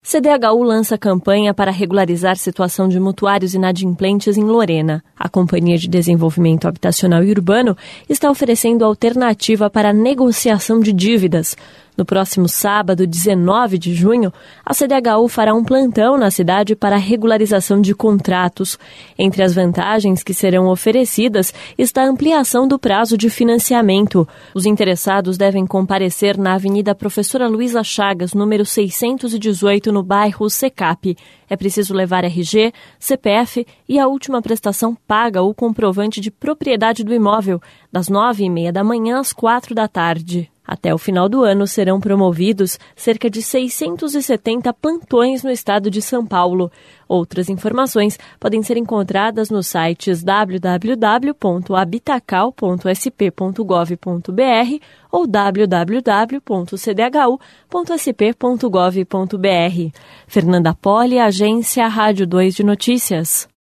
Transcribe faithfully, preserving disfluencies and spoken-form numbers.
C D H U lança campanha para regularizar situação de mutuários inadimplentes em Lorena. A Companhia de Desenvolvimento Habitacional e Urbano está oferecendo alternativa para a negociação de dívidas. No próximo sábado, dezenove de junho, a C D H U fará um plantão na cidade para a regularização de contratos. Entre as vantagens que serão oferecidas está a ampliação do prazo de financiamento. Os interessados devem comparecer na Avenida Professora Luísa Chagas, número seiscentos e dezoito, no bairro Secap. É preciso levar R G, C P F e a última prestação paga ou comprovante de propriedade do imóvel, das nove e meia da manhã às quatro da tarde. Até o final do ano serão promovidos cerca de seiscentos e setenta plantões no estado de São Paulo. Outras informações podem ser encontradas nos sites w w w ponto habitacal ponto s p ponto gov ponto b r ou w w w ponto c d h u ponto s p ponto gov ponto b r. Fernanda Poli, Agência Rádio dois de Notícias.